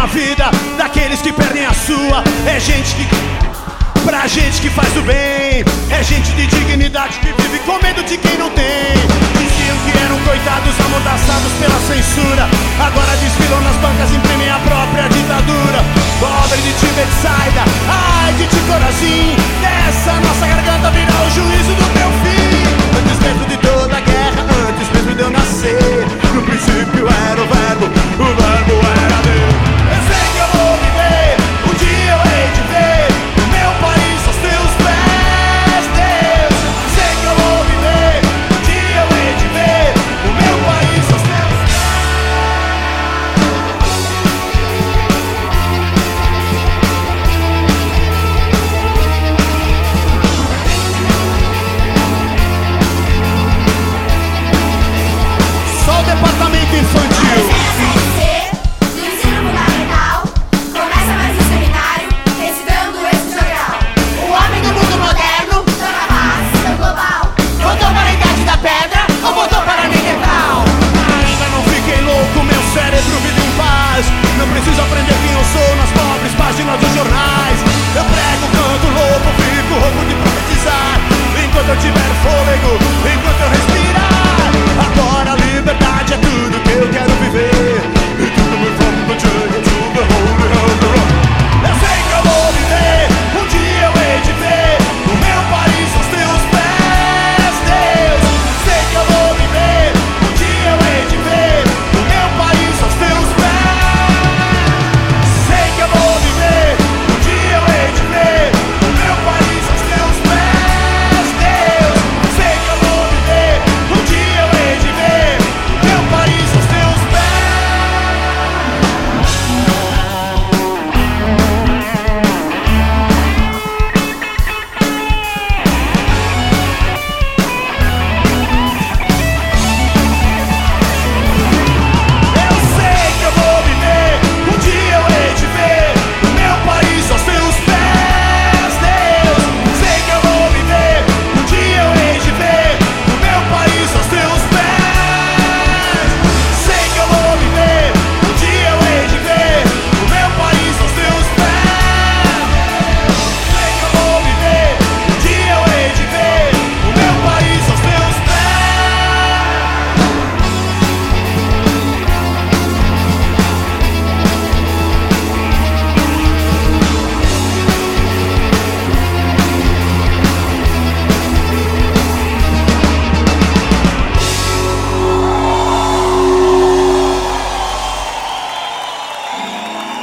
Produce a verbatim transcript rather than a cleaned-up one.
a vida daqueles que perdem a sua. É gente que... pra gente que faz o bem. É gente de dignidade que vive com medo de quem não tem. Diziam que eram coitados amordaçados pela censura, agora desfilam nas bancas, imprimem a própria